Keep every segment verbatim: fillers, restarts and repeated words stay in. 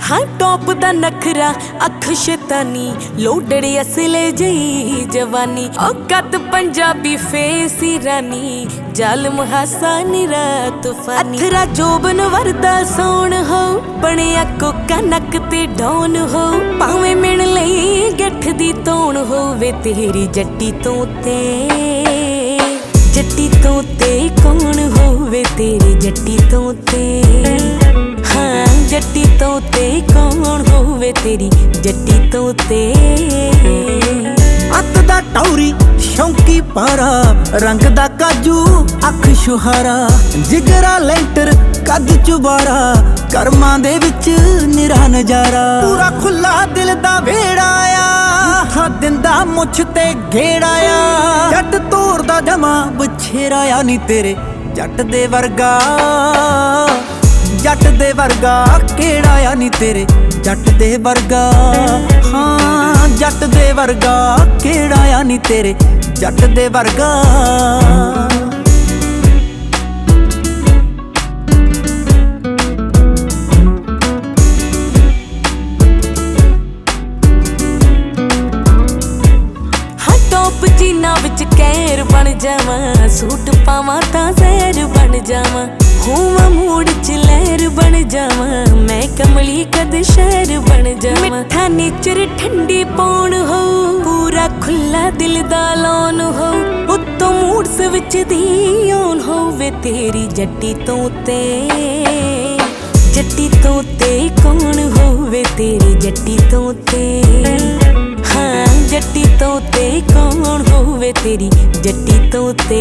हाँ टॉप दा नखरा अख शैतानी लोडड़े असले जई जवानी ओ कद पंजाबी फेस रानी जालम हासा निरा तूफानी अथरा जोबन वरदा सोन हो बनिया कोका नक ते डौन हो भावें मिण लई गठ दी तोण होवे तेरी जट्टी तो ते जट्टी तो ते कौन होवे तेरी जट्टी तो ते हाँ जट्टी तो ते कौन होवे तेरी जट्टी तो ते अत दा टौरी शौकी पारा रंग दा काजू अख शुहारा जिगरा लेंटर कद चुबारा कर्मां दे विच निरा नजारा पूरा खुला दिल दा वेड़ा आ था दिंदा मुछ ते घेड़ा आ जट तोर दा जमा बछेरा आ नी तेरे जट दे वर्गा जट दे वर्गा केड़ा आ नी तेरे जट दे वर्गा हाँ जट दे वर्गा केड़ा आ नी तेरे जट दे वर्गा जीना विच कैर बन जावां सूट पावां तां जहर बन जावां होवां मूड च लहर बन जावां मैं कमली कद शहर बन जावां मिठा नेचर ठंडी पौन हो पूरा खुला दिल दा लौन हो उत्तों मूड विच दी ओन होवे तेरी जट्टी तो ते जट्टी तो ते कौन होवे तेरी जट्टी तो ते हाँ जट्टी तो ते कौन होवे तेरी जट्टी तो ते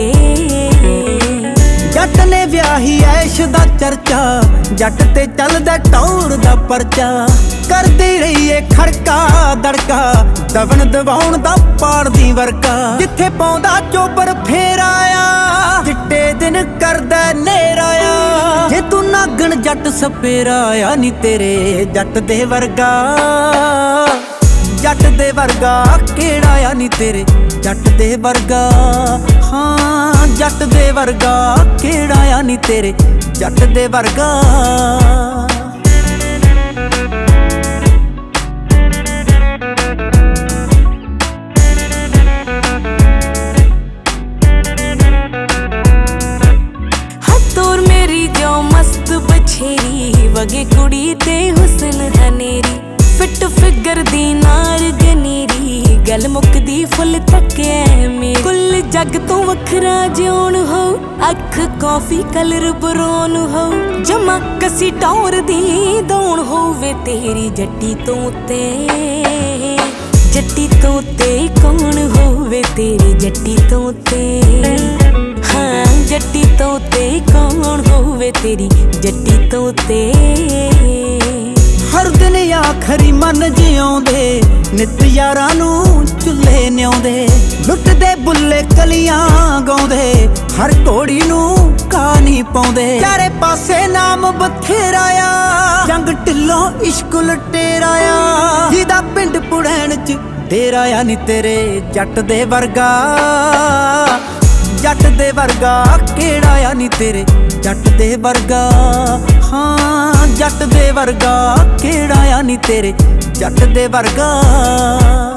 जट ने व्याही ऐश दा चर्चा जट ते चलदा टौर दा परचा करदी रहीए खड़का दड़का दबन दबाउण दा पाड़ दी वरका जिथे पाउंदा चोबर फेर आया चिट्टे दिन करदा नेरा आ जे तू नागण जट सपेरा आ नी तेरे जट दे वर्गा जट दे वर्गा केड़ा आ नी तेरे जट दे वर्गा हाँ जट दे वर्गा केड़ा आ नी तेरे जट दे वर्गा तोर मेरी जो मस्त बछेरी वगे कुड़ी ते हुस्न हनेरी फिट फिगर दी नार गनेरी गल मुकदी फुल तके मेरी कुल जग तो वखरा जिउण हो अख कॉफी कलर बरोन हो जमा कसी टौर दी दौण होवे तेरी जट्टी तो ते जट्टी तो ते कौन होवे तेरी जट्टी तो ते हाँ जट्टी तो ते कौन होवे तेरी जट्टी तो ते हर दिन आखरी मन जिउंदे नित यारां नूं चुल्हे न्याउंदे लुटदे बुल्ले कलियां गाउंदे हर घोड़ी नूं कहानी पाउंदे चारे पासे नाम बथेरा आ जंग ढिल्लों इश्क लुटेरा आ जिहदा पिंड पुड़ैन च डेरा आ नी तेरे जट दे वर्गा जट दे वर्गा केड़ा आ नी तेरे जट दे वर्गा हाँ जट दे वर्गा केड़ा आ नी तेरे जट दे वर्गा।